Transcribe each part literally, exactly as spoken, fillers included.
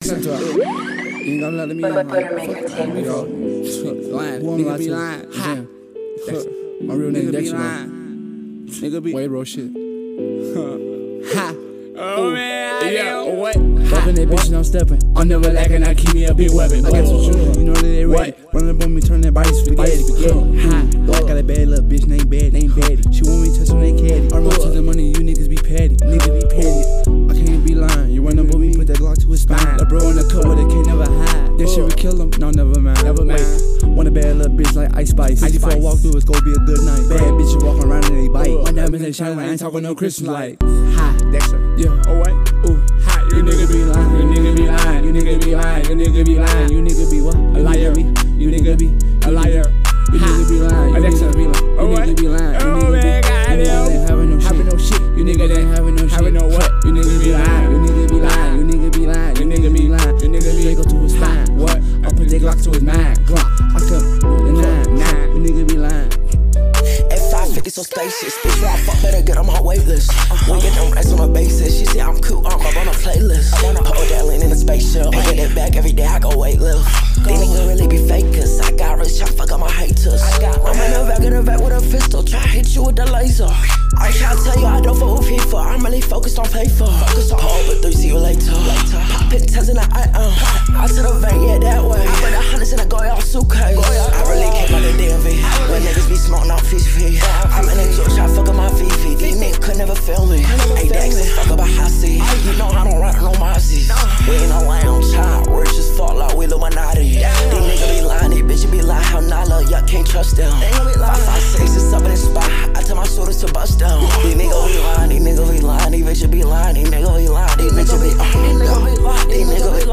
Dexter. You ain't gonna let me But in. Buttermaker Fuck me, bro. Lying. Nigga be lying. Ha. My real name Dexter. Nigga be. Wait, bro, shit. Ha. Oh man, yeah, what? Bumpin' that bitch and I'm steppin'. I'm never lacking, I keep me a big weapon. I got some shooters, you know that they ready. Running up on me, turn that body spaghetti. Ha. I got a bad little bitch named Betty. Named Betty. She want me to touch on that caddy. I'm to the money, you niggas be petty. Niggas be petty. I can't be lying. You run up on me, put that Glock to his spine. The bro in the cut with a K never hide. That shit would kill him. No, never mind. Never mind. Want a bad little bitch like Ice Spice. Ice Spice. Walk through, it's gonna be a good night. Bad bitch, you walking around and they bite. My diamonds they shine, I ain't talking no Christmas light. Ha. Dexter. Yeah. Oh what? Ooh. Ha. You nigga be lying. You nigga be lying. You nigga be lying. You nigga be lying. You nigga be what? A liar. You nigga be a liar. You nigga be lying. You nigga be lying. You nigga be lying. Oh man, goddamn. You nigga ain't having no shit. Having no shit. You nigga ain't having no shit. Having no what? You nigga be lying. You nigga be lying. You nigga be lying. You nigga be lying. You nigga be go to his spine. What? I put that Glock to his mind. Glock. I come the nine. Nine. You nigga be lying. F five fifty so spacious. Bitch, where I fuck better get on my wait list. We get them racks on a basis. She say I'm cool, I'm up on a playlist. I wanna put that lean in the spaceship. I get that back every day, I go weight lift. These niggas really be fakers. I got rich, I fuck up my haters. I'm in the back of the back with a pistol. Try hit you with the laser. I try to tell you I don't fuck with FIFA. I'm really focused on paper. Focus on hold but three, see you later. Poppin' tens in the I am. I to the vein, yeah, that way. I put the hundreds in a Goyard suitcase. I really came out the D M V. When niggas be smoking off fish feet. I'm in a George, I fuck up my V V. These niggas could never feel me. Hey, Dex, fuck up a high C. You know I don't run no Mozzies. We ain't no lounge, high, rich as fuck like we Illuminati. These niggas be lying, these bitches be lying, how Nala, y'all can't trust them. Five, five, six, is up in the spot. I tell my shooters to bust down. These niggas be lying, these niggas be lying, these bitches be lying, these niggas be lying, these bitches be lying, these niggas be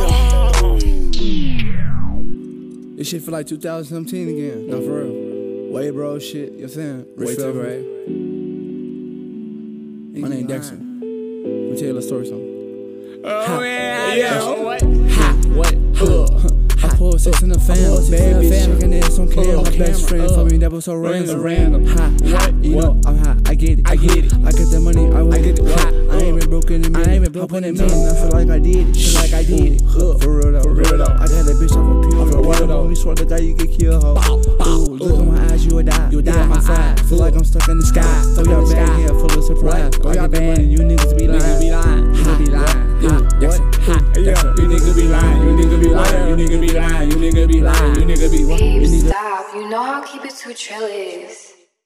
lying. This shit feel like two thousand seventeen again. Not for real. Way bro shit, you know what I'm saying? Rich Flavor, right? My name Dexter. Let me tell you a story something. Oh yeah, yeah. What? Ha. What? Huh. I pulled six in the family, bad bitch, shaking ass on camera. My best friend told me that was so random. Random. Ha. What? You know I'm hot. I get it. I get it. I get the money. I want it. I ain't been broken in me. I ain't been broken in me. I feel like I did it. Feel like I did it. For real though. For real though. I got that bitch off a pill. For real though. You swear to God you get killed, ho. Ooh, look in my eyes, you would die. You die. I'm fine. Feel like I'm stuck in the sky. Throw your bag here full of surprise. Throw your bag and you niggas be lying. Be lying. You be lying. What? Yeah. You niggas be lying. You niggas be lying. You niggas be lying. You niggas be lying. You nigga be what? Stop, you know I'll keep it two trillions.